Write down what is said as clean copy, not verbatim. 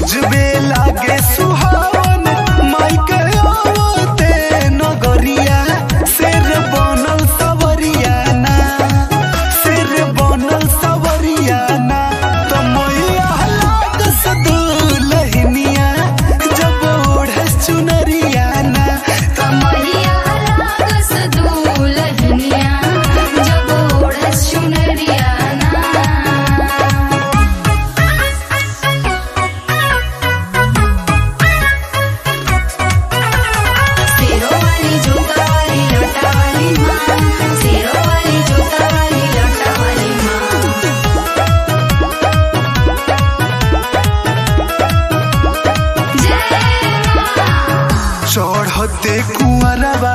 गजबे लागे सुहावन माई के आवते नगरिया शेर बनल सवरिया ना शेर बनल सवरिया ना तो मैया लागस दुलहिनिया जब ओढ़े चुनरिया ना तो मैया लागस दुलहिनिया जब ओढ़े चुनरिया ना। शेरों वाली जोता वाली लटा वाली माँ, शेरों वाली जोता वाली लटा वाली माँ। जय माँ। चढ़ते कुंवरवा